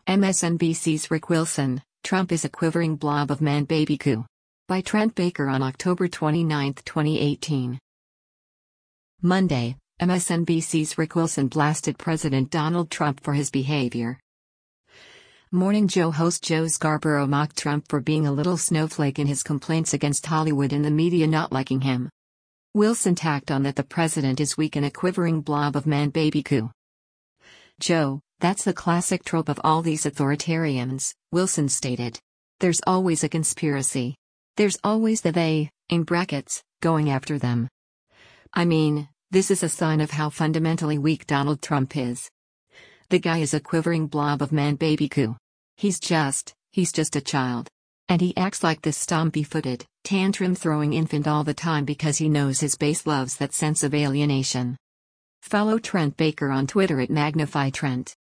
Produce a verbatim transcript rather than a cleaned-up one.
M S N B C's Rick Wilson, Trump is a quivering blob of man-baby coup. By Trent Baker on October twenty-ninth, twenty eighteen. Monday, M S N B C's Rick Wilson blasted President Donald Trump for his behavior. Morning Joe host Joe Scarborough mocked Trump for being a little snowflake in his complaints against Hollywood and the media not liking him. Wilson tacked on that the president is weak and a quivering blob of man-baby coup. Joe, that's the classic trope of all these authoritarians, Wilson stated. There's always a conspiracy. There's always the they, in brackets, going after them. I mean, this is a sign of how fundamentally weak Donald Trump is. The guy is a quivering blob of man-baby coup. He's just, he's just a child. And he acts like this stompy-footed, tantrum-throwing infant all the time because he knows his base loves that sense of alienation. Follow Trent Baker on Twitter at Magnify Trent.